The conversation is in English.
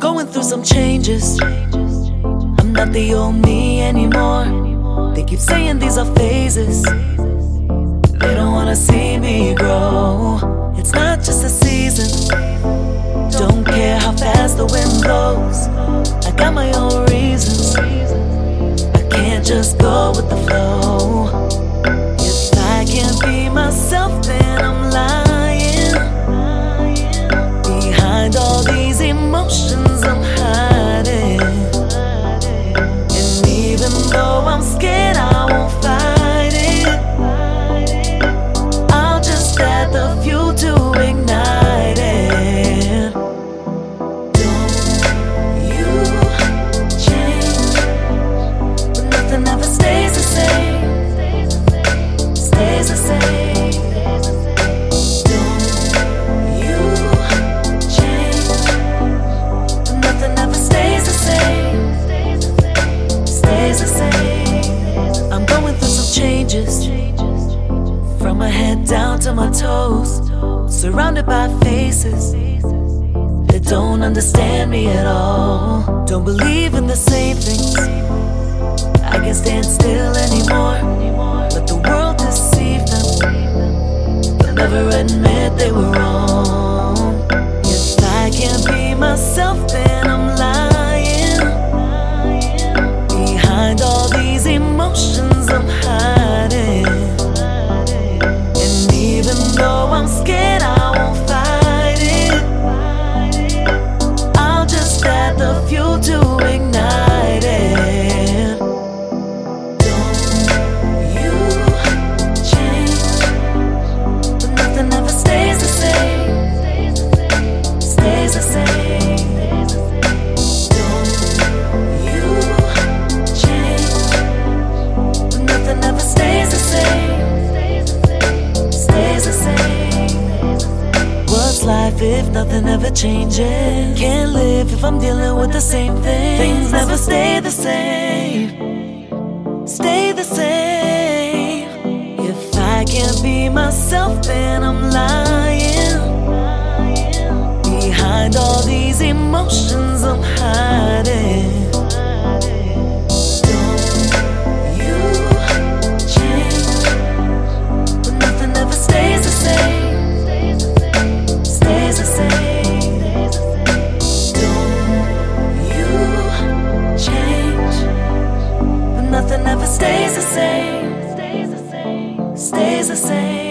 going through some changes. I'm not the old me anymore. They keep saying these are phases. They don't wanna see me grow. It's not just a season. Don't care how fast the wind blows. I got my own reasons. I can't just go with the flow. If I can't be myself, then I'm lying. Behind all these emotions I'm hiding. And even though I'm scared, I won't fight it. I'll just add the fuel to ignite it. Don't you change, but nothing ever stays the same. Stays the same. Don't you change, but nothing ever stays the same. Stays the same. I'm going through some changes. From my head down to my toes, surrounded by faces that don't understand me at all. Don't believe in the same things. I can't stand still anymore. Let the world deceive them. They'll never admit they were wrong. If I can't be myself, then I'm lying. Behind all these emotions I'm hiding. And even though I'm scared, I won't fight it. I'll just add the fuel to ignite it. Don't you change, but nothing ever stays the same. Stays the same. Don't you change, but nothing ever stays the same. Stays the same. What's life if nothing ever changes? Can't live if I'm dealing with the same thing. Things never stay the same. Stay the same. If I can't be myself, then I'm lying. Behind all these emotions I'm hiding. Don't you change, but nothing ever stays the same. Stays the same. Don't you change, but nothing ever stays the same. Stays the same.